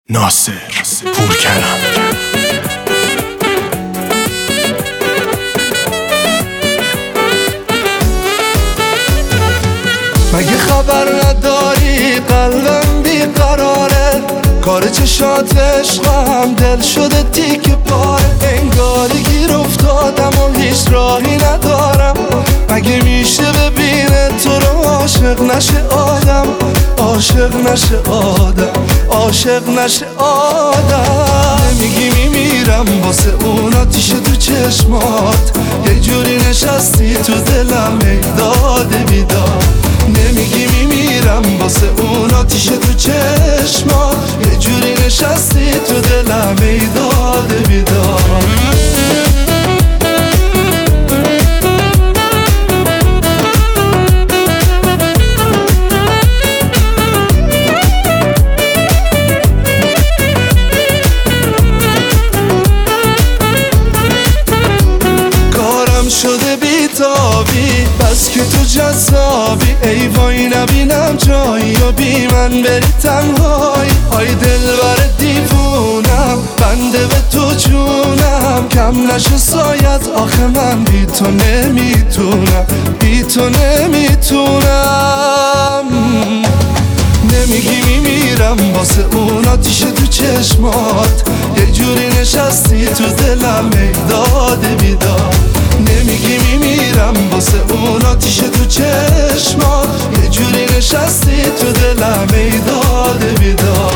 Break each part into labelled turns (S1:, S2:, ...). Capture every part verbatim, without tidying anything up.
S1: ناصر پورکرم.
S2: مگه خبر نداری قلبم بیقراره، کار چشات عشقم دل شده تیک پاره. انگاری گیر افتادم و هیچ راهی ندارم. مگه میشه ببینه تو رو عاشق نشه آدم، عاشق نشه آدم، عاشق نشه آدم. نمیگی میمیرم واسه اون آتیش تو چشمات، یه جوری نشستی تو دلم ای داده بیدار. نمیگی میمیرم واسه اون آتیش تو چشمات، یه جوری نشستی تو دلم ای داده بیدار. شده بیتابی بس که تو جذابی، ای وای نبینم جایی و بی من بری تنهایی. آی دل بر دیوونم بنده به تو جونم، کم نشه سایت آخه من بی تو نمیتونم، بی تو نمیتونم. نمیگی میمیرم واسه اون آتیش تو چشمات، یه جوری نشستی تو دلم ای داده بیدار. نمیگی میمیرم واسه اون آتیش تو چشمات، یه جوری نشستی تو دلم ای داده بیدار.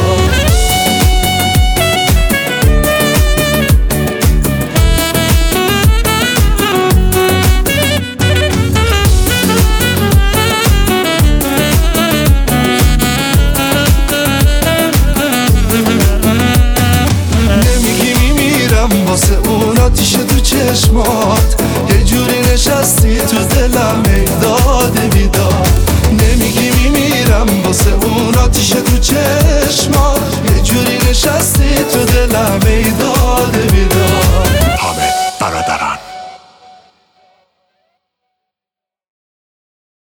S2: واسه اون آتیش تو چشمات، یه جوری نشستی تو دلم ای دار.